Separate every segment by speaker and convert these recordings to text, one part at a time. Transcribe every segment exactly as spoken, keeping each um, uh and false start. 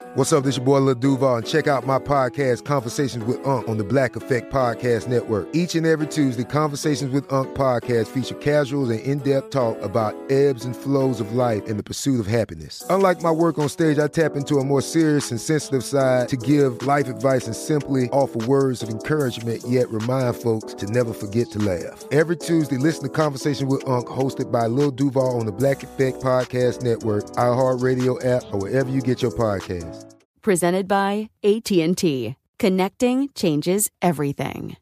Speaker 1: What's up, this your boy Lil Duval, and check out my podcast, Conversations with Unc, on the Black Effect Podcast Network. Each and every Tuesday, Conversations with Unc podcast feature casuals and in-depth talk about ebbs and flows of life and the pursuit of happiness. Unlike my work on stage, I tap into a more serious and sensitive side to give life advice and simply offer words of encouragement, yet remind folks to never forget to laugh. Every Tuesday, listen to Conversations with Unc, hosted by Lil Duval on the Black Effect Podcast Network, iHeartRadio app, or wherever you get your podcasts.
Speaker 2: Presented by A T and T. Connecting changes everything.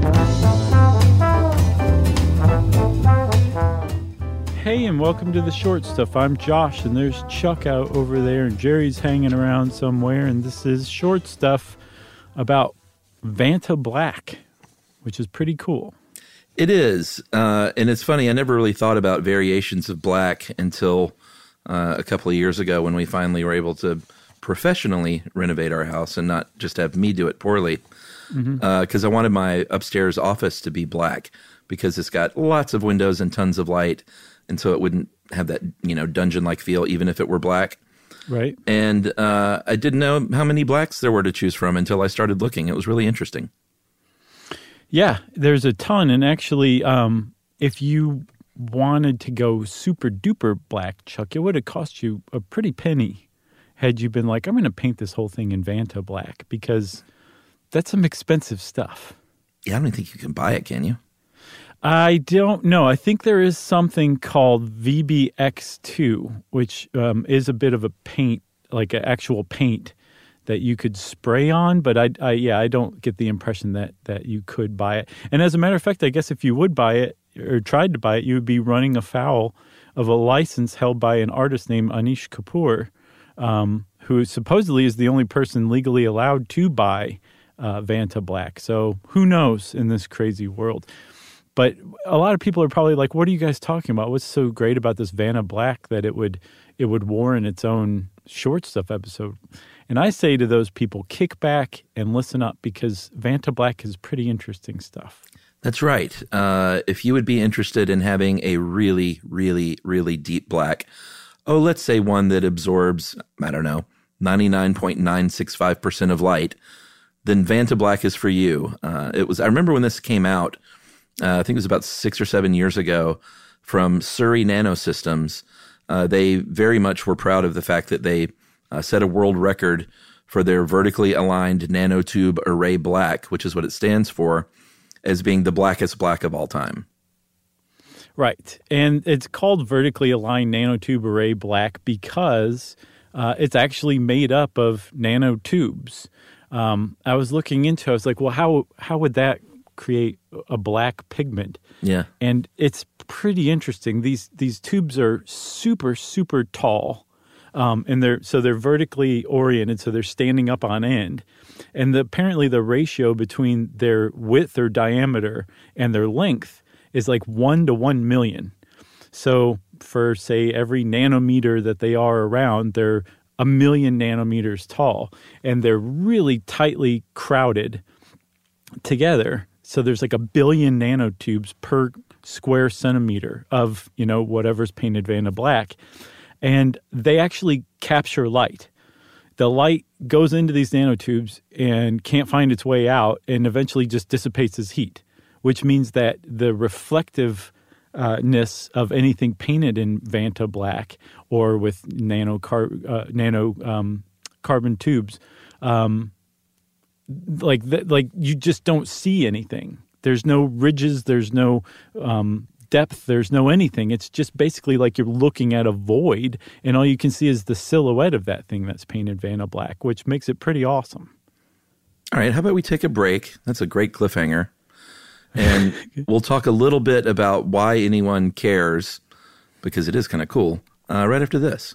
Speaker 3: Hey, and welcome to the Short Stuff. I'm Josh, and there's Chuck out over there, and Jerry's hanging around somewhere, and this is Short Stuff about Vanta Black, which is pretty cool.
Speaker 4: It is, uh, and it's funny, I never really thought about variations of black until uh, a couple of years ago when we finally were able to professionally renovate our house and not just have me do it poorly, because mm-hmm. uh, I wanted my upstairs office to be black because it's got lots of windows and tons of light, and so it wouldn't have that, you know, dungeon-like feel even if it were black.
Speaker 3: Right.
Speaker 4: And uh, I didn't know how many blacks there were to choose from until I started looking. It was really interesting.
Speaker 3: Yeah, there's a ton, and actually, um, if you wanted to go super-duper black, Chuck, it would have cost you a pretty penny had you been like, I'm going to paint this whole thing in Vanta Black, because that's some expensive stuff.
Speaker 4: Yeah, I don't think you can buy it, can you?
Speaker 3: I don't know. I think there is something called V B X two, which um, is a bit of a paint, like an actual paint that you could spray on. But I, I, yeah, I don't get the impression that that you could buy it. And as a matter of fact, I guess if you would buy it or tried to buy it, you would be running afoul of a license held by an artist named Anish Kapoor, Um, who supposedly is the only person legally allowed to buy uh, Vanta Black. So who knows in this crazy world? But a lot of people are probably like, what are you guys talking about? What's so great about this Vanta Black that it would it would warrant its own Short Stuff episode? And I say to those people, kick back and listen up, because Vanta Black is pretty interesting stuff.
Speaker 4: That's right. Uh, if you would be interested in having a really, really, really deep black, oh, let's say one that absorbs, I don't know, ninety-nine point nine six five percent of light, then Vanta Black is for you. Uh, it was. I remember when this came out, uh, I think it was about six or seven years ago, from Surrey Nanosystems. Uh, they very much were proud of the fact that they uh, set a world record for their vertically aligned nanotube array black, which is what it stands for, as being the blackest black of all time.
Speaker 3: Right. And it's called vertically aligned nanotube array black because uh, it's actually made up of nanotubes. Um, I was looking into it. I was like, well, how how would that create a black pigment?
Speaker 4: Yeah.
Speaker 3: And it's pretty interesting. These these tubes are super, super tall. Um, and they're so they're vertically oriented, so they're standing up on end. And the, apparently the ratio between their width or diameter and their length is like one to one million. So for, say, every nanometer that they are around, they're a million nanometers tall. And they're really tightly crowded together. So there's like a billion nanotubes per square centimeter of, you know, whatever's painted Vanta Black. And they actually capture light. The light goes into these nanotubes and can't find its way out, and eventually just dissipates as heat, which means that the reflectiveness of anything painted in Vanta Black or with nano, car, uh, nano um, carbon tubes, um, like th- like you just don't see anything. There's no ridges. There's no um, depth. There's no anything. It's just basically like you're looking at a void, and all you can see is the silhouette of that thing that's painted Vanta Black, which makes it pretty awesome.
Speaker 4: All right, how about we take a break? That's a great cliffhanger. And we'll talk a little bit about why anyone cares, because it is kind of cool, uh, right after this.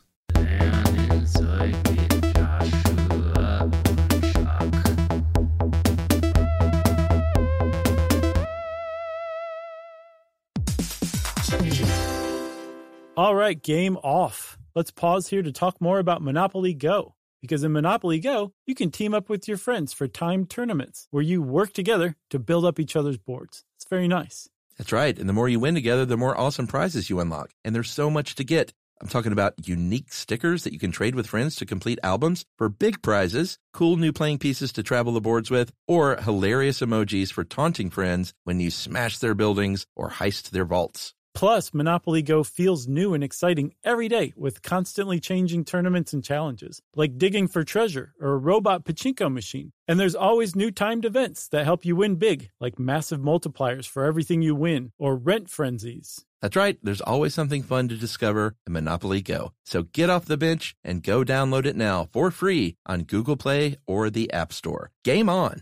Speaker 3: All right, game off. Let's pause here to talk more about Monopoly Go. Because in Monopoly Go, you can team up with your friends for timed tournaments where you work together to build up each other's boards. It's very nice.
Speaker 4: That's right. And the more you win together, the more awesome prizes you unlock. And there's so much to get. I'm talking about unique stickers that you can trade with friends to complete albums for big prizes, cool new playing pieces to travel the boards with, or hilarious emojis for taunting friends when you smash their buildings or heist their vaults.
Speaker 3: Plus, Monopoly Go feels new and exciting every day with constantly changing tournaments and challenges, like digging for treasure or a robot pachinko machine. And there's always new timed events that help you win big, like massive multipliers for everything you win or rent frenzies.
Speaker 4: That's right. There's always something fun to discover in Monopoly Go. So get off the bench and go download it now for free on Google Play or the App Store. Game on!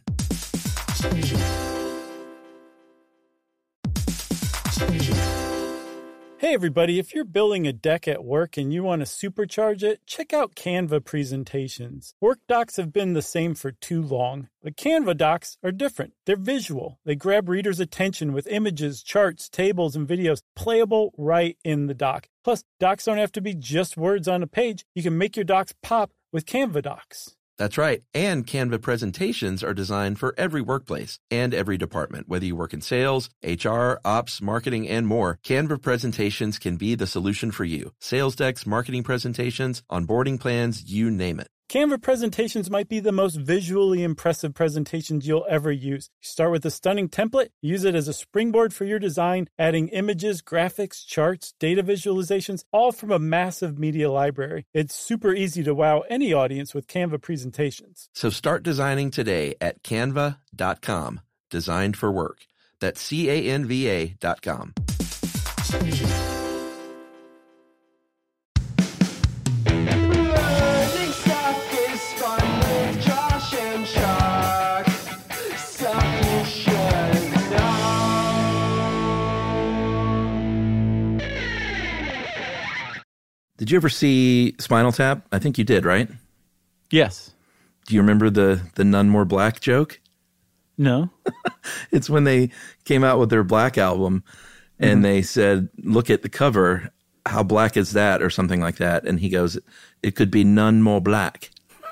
Speaker 3: Hey everybody, if you're building a deck at work and you want to supercharge it, check out Canva presentations. Work docs have been the same for too long, but Canva docs are different. They're visual. They grab readers' attention with images, charts, tables, and videos playable right in the doc. Plus, docs don't have to be just words on a page. You can make your docs pop with Canva docs.
Speaker 4: That's right. And Canva presentations are designed for every workplace and every department. Whether you work in sales, H R, ops, marketing, and more, Canva presentations can be the solution for you. Sales decks, marketing presentations, onboarding plans, you name it.
Speaker 3: Canva presentations might be the most visually impressive presentations you'll ever use. You start with a stunning template, use it as a springboard for your design, adding images, graphics, charts, data visualizations, all from a massive media library. It's super easy to wow any audience with Canva presentations.
Speaker 4: So start designing today at canva dot com. Designed for work. That's C A N V A dot com. Did you ever see Spinal Tap? I think you did, right?
Speaker 3: Yes.
Speaker 4: Do you remember the, the None More Black joke?
Speaker 3: No.
Speaker 4: It's when they came out with their Black album and mm-hmm. they said, look at the cover, how black is that, or something like that. And he goes, it could be none more black.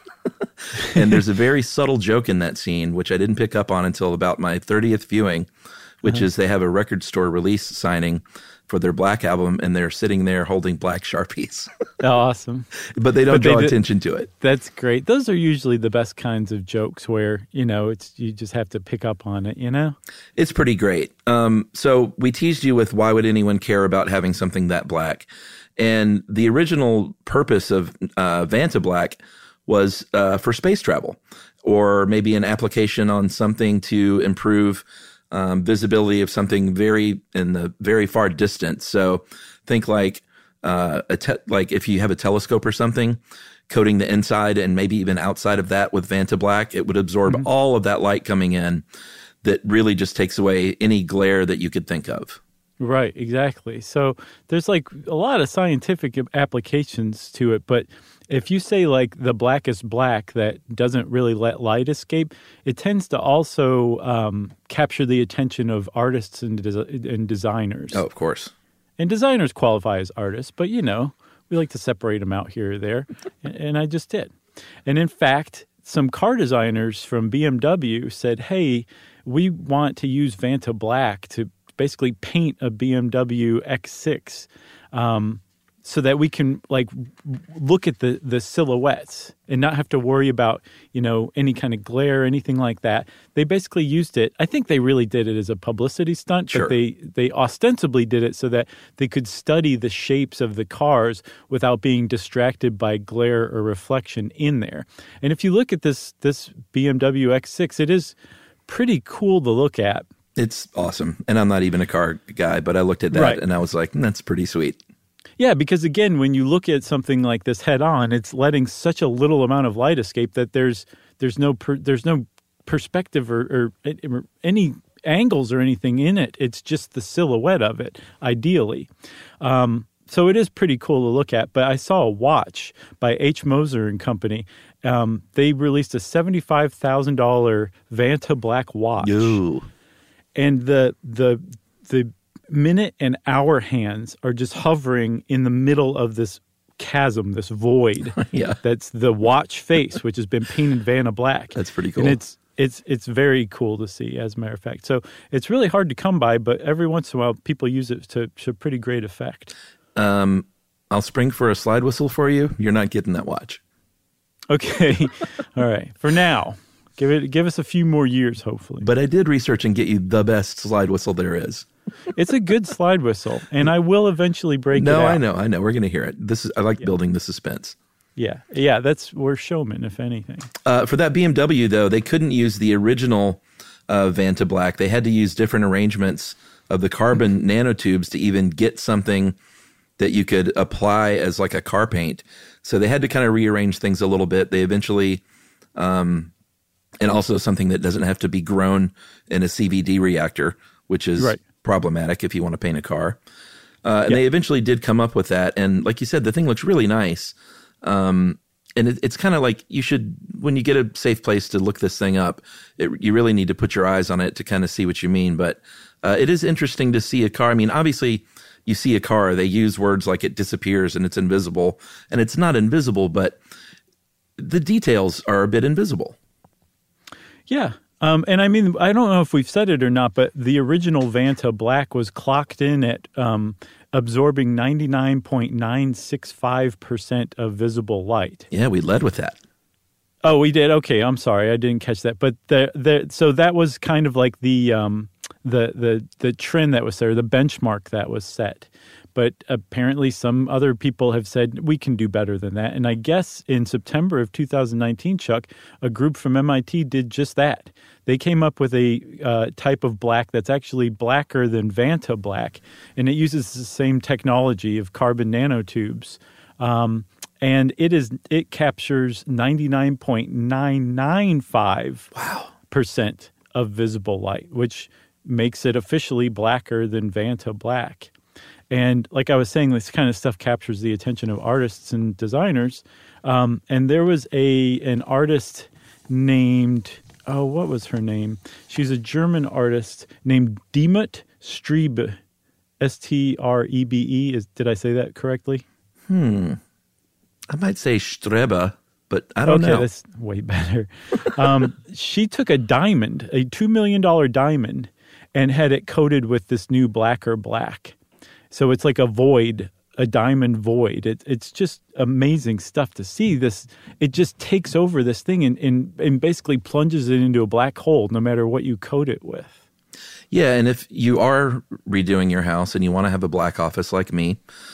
Speaker 4: And there's a very subtle joke in that scene, which I didn't pick up on until about my thirtieth viewing, which uh-huh. is they have a record store release signing for their Black album, and they're sitting there holding black Sharpies.
Speaker 3: Oh, awesome.
Speaker 4: But they don't but
Speaker 3: they
Speaker 4: draw
Speaker 3: do,
Speaker 4: attention to it.
Speaker 3: That's great. Those are usually the best kinds of jokes where, you know, it's you just have to pick up on it, you know?
Speaker 4: It's pretty great. Um, so we teased you with why would anyone care about having something that black? And the original purpose of uh, Vanta Black was uh, for space travel, or maybe an application on something to improve Um, visibility of something very in the very far distance. So think like uh, a te- like if you have a telescope or something, coating the inside and maybe even outside of that with Vanta Black, it would absorb mm-hmm. all of that light coming in that really just takes away any glare that you could think of.
Speaker 3: Right, exactly. So there's like a lot of scientific applications to it, but if you say like the blackest black that doesn't really let light escape, it tends to also um, capture the attention of artists and, des- and designers.
Speaker 4: Oh, of course.
Speaker 3: And designers qualify as artists, but you know, we like to separate them out here or there, and, and I just did. And in fact, some car designers from B M W said, hey, we want to use Vanta Black to basically paint a B M W X six um, so that we can like look at the, the silhouettes and not have to worry about, you know, any kind of glare or anything like that. They basically used it. I think they really did it as a publicity stunt,
Speaker 4: sure.
Speaker 3: but they, they ostensibly did it so that they could study the shapes of the cars without being distracted by glare or reflection in there. And if you look at this, this B M W X six, it is pretty cool to look at.
Speaker 4: It's awesome. And I'm not even a car guy, but I looked at that right. and I was like, that's pretty sweet.
Speaker 3: Yeah, because again, when you look at something like this head on, it's letting such a little amount of light escape that there's there's no per, there's no perspective or, or, or any angles or anything in it. It's just the silhouette of it, ideally. Um, so it is pretty cool to look at. But I saw a watch by H. Moser and Company. Um, they released a seventy-five thousand dollars Vanta Black watch.
Speaker 4: Ooh.
Speaker 3: And the the the minute and hour hands are just hovering in the middle of this chasm, this void.
Speaker 4: Yeah.
Speaker 3: That's the watch face, which has been painted Vanta Black.
Speaker 4: That's pretty cool.
Speaker 3: And it's it's it's very cool to see, as a matter of fact. So it's really hard to come by, but every once in a while people use it to to pretty great effect.
Speaker 4: Um, I'll spring for a slide whistle for you. You're not getting that watch.
Speaker 3: Okay. All right. For now, give it give us a few more years, hopefully.
Speaker 4: But I did research and get you the best slide whistle there is.
Speaker 3: It's a good slide whistle, and I will eventually break
Speaker 4: no,
Speaker 3: it out.
Speaker 4: No, I know. I know. We're going to hear it. This is I like yeah. building the suspense.
Speaker 3: Yeah. Yeah, that's we're showmen, if anything.
Speaker 4: Uh, for that B M W, though, they couldn't use the original uh, Vanta Black. They had to use different arrangements of the carbon nanotubes to even get something that you could apply as like a car paint. So they had to kind of rearrange things a little bit. They eventually, um, and also something that doesn't have to be grown in a C V D reactor, which is right. problematic if you want to paint a car. Uh, and yep. they eventually did come up with that. And like you said, the thing looks really nice. Um, and it, it's kind of like you should, when you get a safe place to look this thing up, it, you really need to put your eyes on it to kind of see what you mean. But uh, it is interesting to see a car. I mean, obviously, you see a car, they use words like it disappears and it's invisible. And it's not invisible, but the details are a bit invisible.
Speaker 3: Yeah. Um, and I mean, I don't know if we've said it or not, but the original Vanta Black was clocked in at um, absorbing ninety-nine point nine six five percent of visible light.
Speaker 4: Yeah, we led with that.
Speaker 3: Oh, we did? Okay, I'm sorry. I didn't catch that. But the the so that was kind of like the um, the the the trend that was there, the benchmark that was set. But apparently some other people have said we can do better than that. And I guess in September of two thousand nineteen, Chuck, a group from M I T did just that. They came up with a uh, type of black that's actually blacker than Vanta Black, and it uses the same technology of carbon nanotubes. Um, and it is it captures ninety-nine point nine nine five percent wow. of visible light, which makes it officially blacker than Vanta Black. And like I was saying, this kind of stuff captures the attention of artists and designers. Um, and there was a an artist named, oh, what was her name? She's a German artist named Dimut Strebe, S T R E B E. Is, did I say that correctly?
Speaker 4: Hmm. I might say Strebe, but I don't
Speaker 3: okay,
Speaker 4: know.
Speaker 3: Okay, that's way better. um, she took a diamond, a two million dollars diamond, and had it coated with this new blacker black. So it's like a void, a diamond void. It, it's just amazing stuff to see. This, it just takes over this thing and, and, and basically plunges it into a black hole no matter what you coat it with.
Speaker 4: Yeah, and if you are redoing your house and you want to have a black office like me,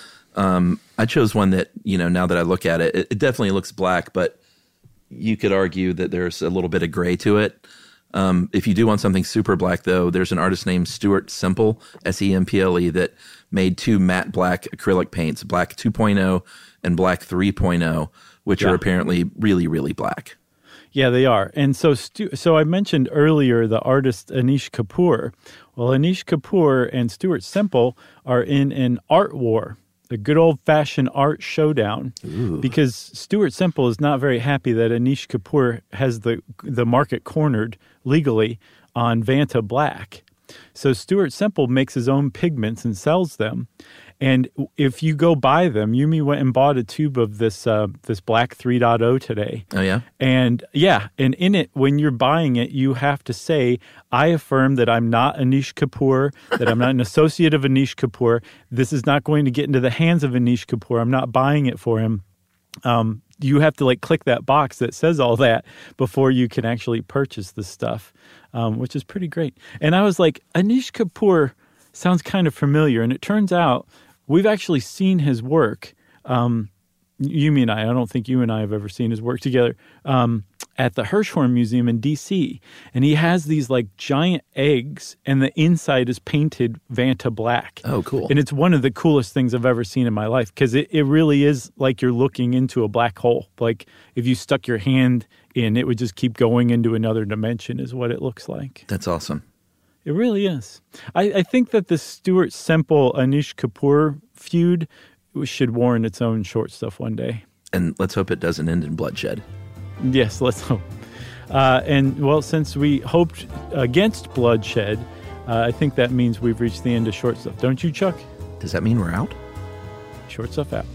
Speaker 4: um, I chose one that, you know, now that I look at it, it, it definitely looks black, but you could argue that there's a little bit of gray to it. Um, if you do want something super black, though, there's an artist named Stuart Semple, S E M P L E, that made two matte black acrylic paints, Black two point oh and Black three point oh, which yeah. are apparently really, really black.
Speaker 3: Yeah, they are. And so Stu- so I mentioned earlier the artist Anish Kapoor. Well, Anish Kapoor and Stuart Semple are in an art war, a good old-fashioned art showdown. Ooh. Because Stuart Semple is not very happy that Anish Kapoor has the the market cornered legally on Vanta Black. So Stuart Semple makes his own pigments and sells them. And if you go buy them, Yumi went and bought a tube of this uh, this Black three point oh today.
Speaker 4: Oh, yeah?
Speaker 3: And yeah, and in it, when you're buying it, you have to say, I affirm that I'm not Anish Kapoor, that I'm not an associate of Anish Kapoor. This is not going to get into the hands of Anish Kapoor. I'm not buying it for him. Um, you have to like click that box that says all that before you can actually purchase the stuff, um, which is pretty great. And I was like, Anish Kapoor sounds kind of familiar. And it turns out we've actually seen his work. Um, Yumi and I, I don't think you and I have ever seen his work together, um, at the Hirshhorn Museum in D C. And he has these like giant eggs and the inside is painted Vanta Black.
Speaker 4: Oh, cool.
Speaker 3: And it's one of the coolest things I've ever seen in my life because it, it really is like you're looking into a black hole. Like if you stuck your hand in, it would just keep going into another dimension is what it looks like.
Speaker 4: That's awesome.
Speaker 3: It really is. I, I think that the Stuart Semple Anish Kapoor feud should warrant its own short stuff one day.
Speaker 4: And let's hope it doesn't end in bloodshed.
Speaker 3: Yes, let's hope. Uh, and, well, since we hoped against bloodshed, uh, I think that means we've reached the end of short stuff. Don't you, Chuck?
Speaker 4: Does that mean we're out?
Speaker 3: Short stuff out.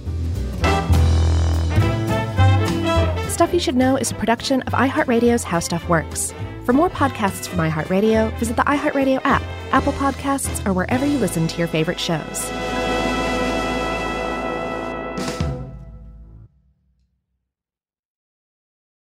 Speaker 5: Stuff You Should Know is a production of iHeartRadio's How Stuff Works. For more podcasts from iHeartRadio, visit the iHeartRadio app, Apple Podcasts, or wherever you listen to your favorite shows.